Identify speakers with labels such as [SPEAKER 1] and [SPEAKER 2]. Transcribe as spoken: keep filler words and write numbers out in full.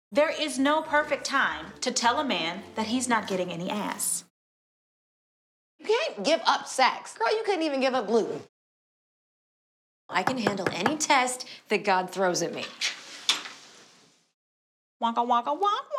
[SPEAKER 1] There is no perfect time to tell a man that he's not getting any ass.
[SPEAKER 2] You can't give up sex. Girl, you couldn't even give up gluten.
[SPEAKER 3] I can handle any test that God throws at me.
[SPEAKER 1] Wonka, wonka, wonk, wonk.